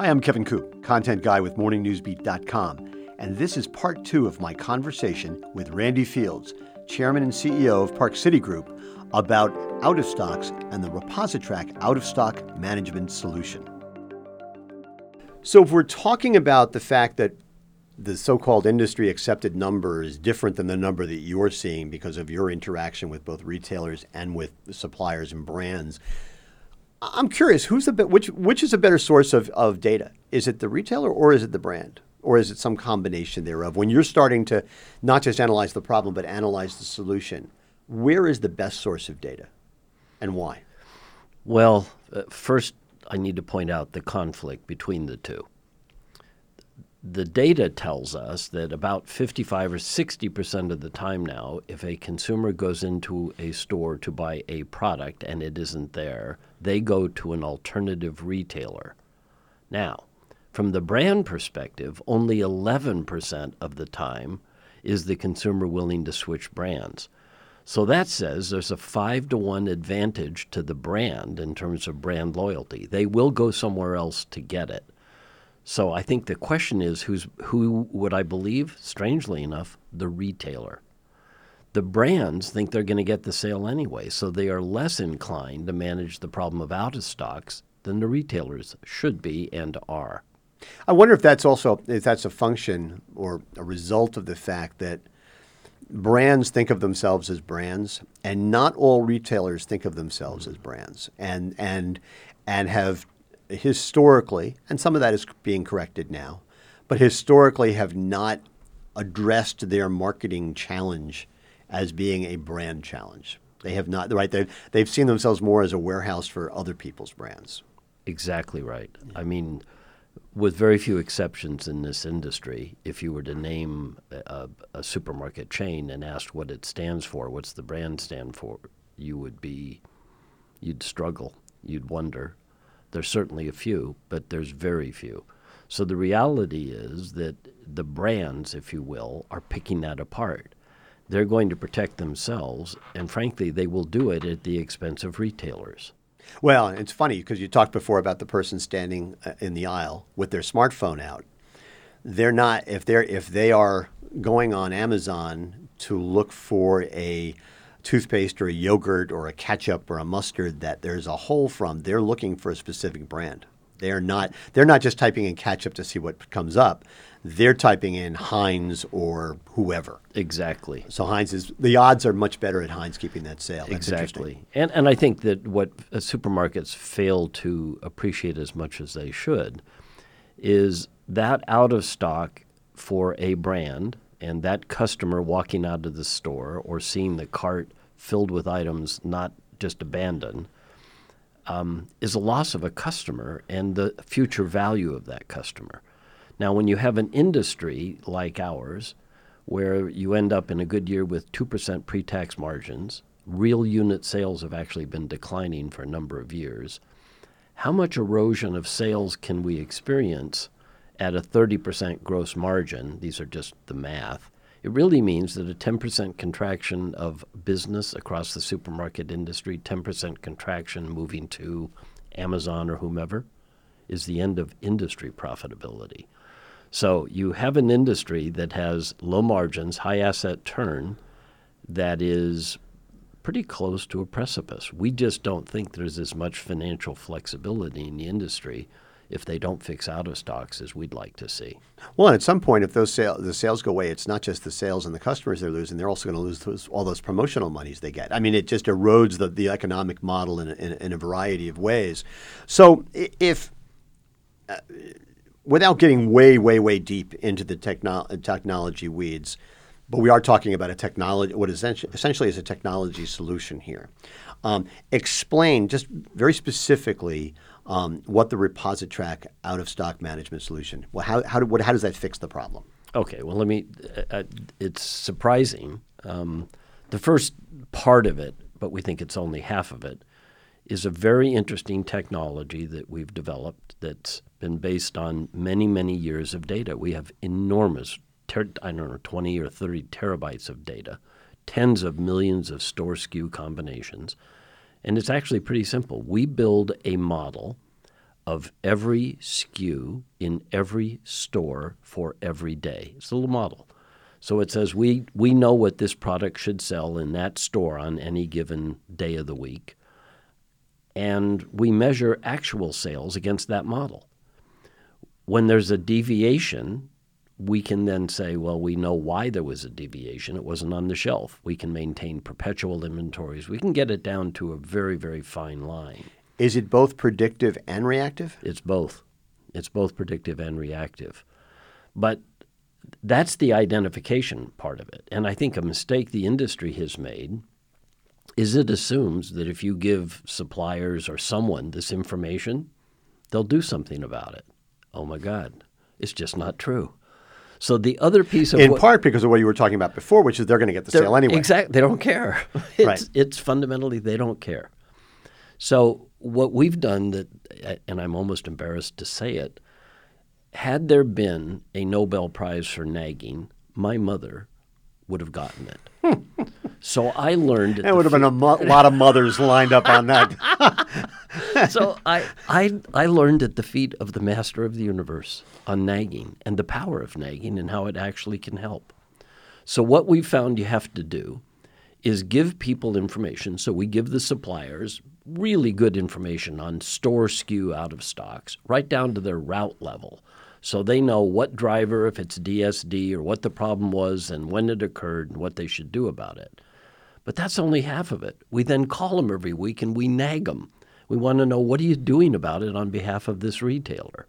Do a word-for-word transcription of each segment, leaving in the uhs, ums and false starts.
Hi, I'm Kevin Coop, content guy with morning news beat dot com, and this is part two of my conversation with Randy Fields, chairman and C E O of Park City Group, about out-of-stocks and the ReposiTrak out-of-stock management solution. So if we're talking about the fact that the so-called industry accepted number is different than the number that you're seeing because of your interaction with both retailers and with suppliers and brands, I'm curious, who's the which which is a better source of, of data? Is it the retailer or is it the brand? Or is it some combination thereof? When you're starting to not just analyze the problem, but analyze the solution, where is the best source of data and why? Well, uh, first I need to point out the conflict between the two. The data tells us that about fifty-five or sixty percent of the time now, if a consumer goes into a store to buy a product and it isn't there, they go to an alternative retailer. Now, from the brand perspective, only eleven percent of the time is the consumer willing to switch brands. So that says there's a five to one advantage to the brand in terms of brand loyalty. They will go somewhere else to get it. So I think the question is, who's, who would I believe? Strangely enough, the retailer. The brands think they're going to get the sale anyway, so they are less inclined to manage the problem of out-of-stocks than the retailers should be and are. I wonder if that's also if that's a function or a result of the fact that brands think of themselves as brands, and not all retailers think of themselves as brands, and and and have historically, and some of that is being corrected now, but historically have not addressed their marketing challenge as being a brand challenge. They have not, right? They've, they've seen themselves more as a warehouse for other people's brands. Exactly right. Yeah. I mean, with very few exceptions in this industry, if you were to name a, a supermarket chain and ask what it stands for, what's the brand stand for, you would be, you'd struggle, you'd wonder. There's certainly a few, but there's very few. So the reality is that the brands, if you will, are picking that apart. They're going to protect themselves, and frankly, they will do it at the expense of retailers. Well, it's funny because you talked before about the person standing in the aisle with their smartphone out. They're not, if they're if they are going on Amazon to look for a toothpaste or a yogurt or a ketchup or a mustard that there's a hole from, they're looking for a specific brand. They're not they're not just typing in ketchup to see what comes up. They're typing in Heinz or whoever. Exactly. So Heinz is, the odds are much better at Heinz keeping that sale. That's exactly. And and I think that what uh, supermarkets fail to appreciate as much as they should is that out of stock for a brand and that customer walking out of the store or seeing the cart filled with items not just abandoned um, is a loss of a customer and the future value of that customer. Now, when you have an industry like ours where you end up in a good year with two percent pre-tax margins, real unit sales have actually been declining for a number of years, how much erosion of sales can we experience at a thirty percent gross margin? These are just the math. It really means that a ten percent contraction of business across the supermarket industry, ten percent contraction moving to Amazon or whomever, is the end of industry profitability. So you have an industry that has low margins, high asset turn, that is pretty close to a precipice. We just don't think there's as much financial flexibility in the industry if they don't fix out of stocks as we'd like to see. Well, and at some point, if those sales, the sales go away, it's not just the sales and the customers they're losing, they're also going to lose those, all those promotional monies they get. I mean, it just erodes the, the economic model in a, in, in a variety of ways. So if, uh, without getting way, way, way deep into the techno- technology weeds, but we are talking about a technology, what essentially, essentially is a technology solution here. Um, explain just very specifically um, what the ReposiTrak out-of-stock management solution. Well, how how, do, what, how does that fix the problem? Okay, well, let me. Uh, it's surprising. Um, the first part of it, but we think it's only half of it, is a very interesting technology that we've developed that's been based on many, many years of data. We have enormous, ter- I don't know, twenty or thirty terabytes of data, tens of millions of store S K U combinations. And it's actually pretty simple. We build a model of every S K U in every store for every day. It's a little model. So it says we, we know what this product should sell in that store on any given day of the week, and we measure actual sales against that model. When there's a deviation, we can then say, well, we know why there was a deviation. It wasn't on the shelf. We can maintain perpetual inventories. We can get it down to a very, very fine line. Is it both predictive and reactive? It's both. It's both predictive and reactive. But that's the identification part of it. And I think a mistake the industry has made is it assumes that if you give suppliers or someone this information, they'll do something about it. Oh, my God. It's just not true. So the other piece of In what, part because of what you were talking about before, which is they're going to get the sale anyway. Exactly. They don't care. It's, Right. it's fundamentally they don't care. So what we've done, that, and I'm almost embarrassed to say it, had there been a Nobel Prize for nagging, my mother would have gotten it. So I learned. There would have been a mo- lot of mothers lined up on that. So I, I, I learned at the feet of the master of the universe on nagging and the power of nagging and how it actually can help. So what we found you have to do is give people information. So we give the suppliers really good information on store S K U out of stocks, right down to their route level. So they know what driver, if it's D S D, or what the problem was and when it occurred and what they should do about it. But that's only half of it. We then call them every week and we nag them. We want to know, what are you doing about it on behalf of this retailer?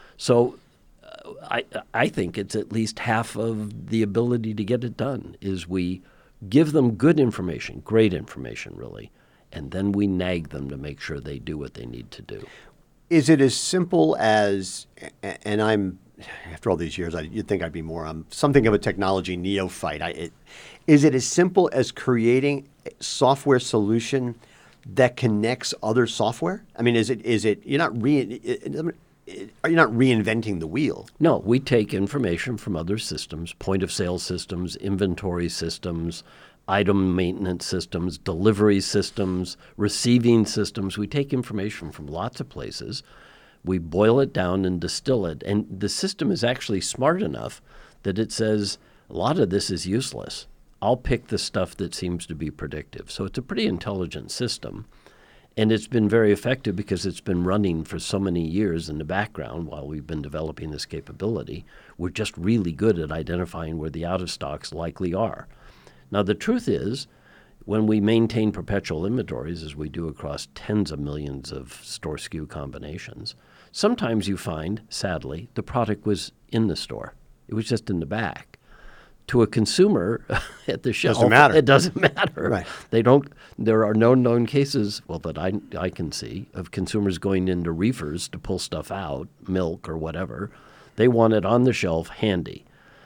So uh, I, I think it's at least half of the ability to get it done is we give them good information, great information really, and then we nag them to make sure they do what they need to do. Is it as simple as, and I'm, after all these years, I, you'd think I'd be more, I'm something of a technology neophyte. I, it, is it as simple as creating a software solution that connects other software? I mean, is it, is it, you're not re, it, it, are you not reinventing the wheel? No, we take information from other systems, point of sale systems, inventory systems, item maintenance systems, delivery systems, receiving systems. We take information from lots of places. We boil it down and distill it. And the system is actually smart enough that it says, a lot of this is useless. I'll pick the stuff that seems to be predictive. So it's a pretty intelligent system. And it's been very effective because it's been running for so many years in the background while we've been developing this capability. We're just really good at identifying where the out-of-stocks likely are. Now, the truth is, when we maintain perpetual inventories, as we do across tens of millions of store S K U combinations, sometimes you find, sadly, the product was in the store. It was just in the back. To a consumer at the shelf, Doesn't matter. it doesn't matter. Right. They don't. There are no known cases, well, that I I can see, of consumers going into reefers to pull stuff out, milk or whatever. They want it on the shelf, handy.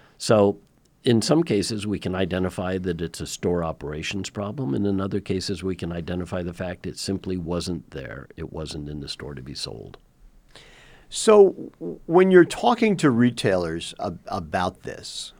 So in some cases, we can identify that it's a store operations problem, and in other cases, we can identify the fact it simply wasn't there. It wasn't in the store to be sold. So when you're talking to retailers ab- about this,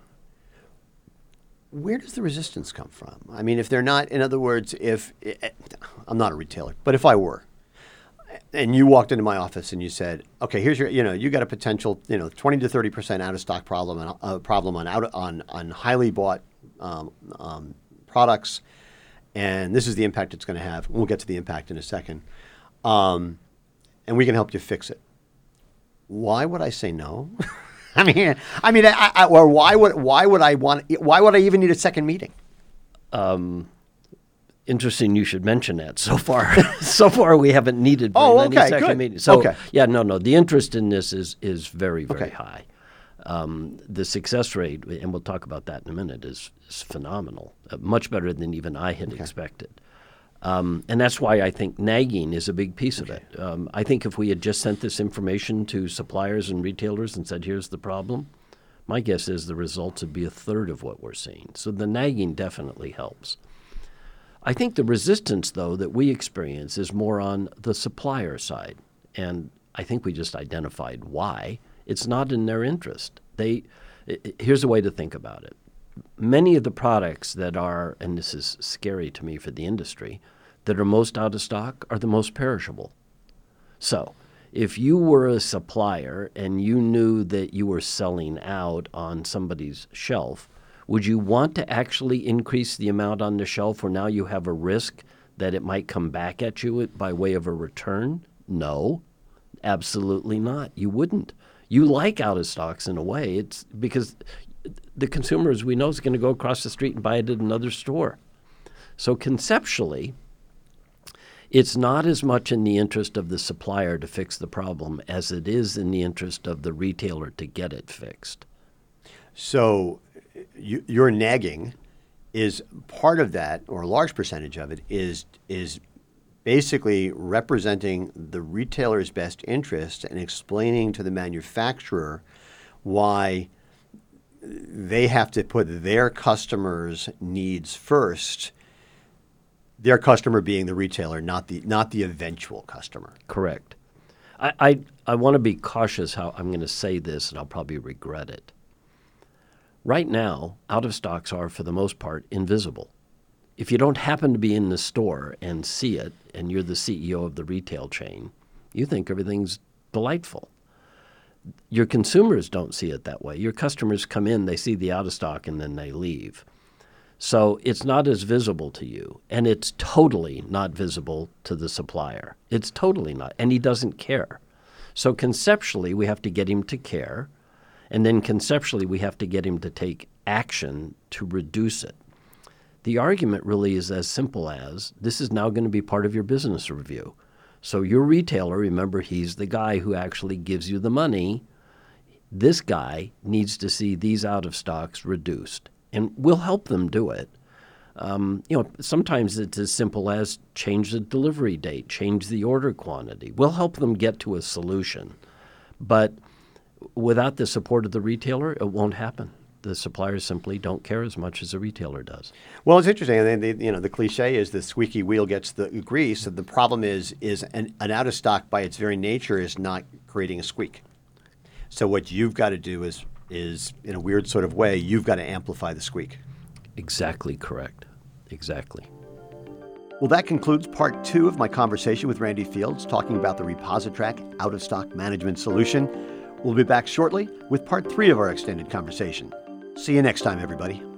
where does the resistance come from? I mean, if they're not, in other words, if, I'm not a retailer, but if I were, and you walked into my office and you said, okay, here's your, you know, you got a potential, you know, twenty to thirty percent out of stock problem, and uh, problem on out on on highly bought um, um, products, and this is the impact it's going to have. We'll get to the impact in a second, um, and we can help you fix it. Why would I say no? I mean, I mean, I, I, or why would why would I want? Why would I even need a second meeting? Um, Interesting you should mention that. So far, so far we haven't needed very Oh, many okay, second good. meetings. So, Okay. yeah, no, no. The interest in this is is very, very Okay. high. Um, the success rate, and we'll talk about that in a minute, is, is phenomenal. Uh, much better than even I had expected. Um, and that's why I think nagging is a big piece of it. Um, I think if we had just sent this information to suppliers and retailers and said, here's the problem, my guess is the results would be a third of what we're seeing. So the nagging definitely helps. I think the resistance, though, that we experience is more on the supplier side. And I think we just identified why. It's not in their interest. They, i- i- here's a way to think about it. Many of the products that are, and this is scary to me for the industry, that are most out of stock are the most perishable. So If you were a supplier and you knew that you were selling out on somebody's shelf, would you want to actually increase the amount on the shelf where now you have a risk that it might come back at you by way of a return? No, absolutely not. You wouldn't. You like out of stocks in a way. It's because the consumer, as we know, is going to go across the street and buy it at another store. So conceptually, it's not as much in the interest of the supplier to fix the problem as it is in the interest of the retailer to get it fixed. So you, your nagging is part of that, or a large percentage of it, is is basically representing the retailer's best interest and explaining to the manufacturer why they have to put their customers' needs first. Their customer being the retailer, not the not the eventual customer. Correct. I, I, I want to be cautious how I'm going to say this, and I'll probably regret it. Right now, out-of-stocks are, for the most part, invisible. If you don't happen to be in the store and see it, and you're the C E O of the retail chain, you think everything's delightful. Your consumers don't see it that way. Your customers come in, they see the out-of-stock, and then they leave. So it's not as visible to you, and it's totally not visible to the supplier. It's totally not, and he doesn't care. So conceptually, we have to get him to care, and then conceptually, we have to get him to take action to reduce it. The argument really is as simple as, this is now going to be part of your business review. So your retailer, remember, he's the guy who actually gives you the money. This guy needs to see these out-of-stocks reduced. And we'll help them do it. Um, you know, sometimes it's as simple as change the delivery date, change the order quantity. We'll help them get to a solution. But without the support of the retailer, it won't happen. The suppliers simply don't care as much as the retailer does. Well, it's interesting. And the, you know, the cliche is the squeaky wheel gets the grease. And the problem is, is an, an out of stock by its very nature is not creating a squeak. So what you've got to do is is in a weird sort of way, you've got to amplify the squeak. Exactly correct. Exactly. Well, that concludes part two of my conversation with Randy Fields, talking about the ReposiTrak out-of-stock management solution. We'll be back shortly with part three of our extended conversation. See you next time, everybody.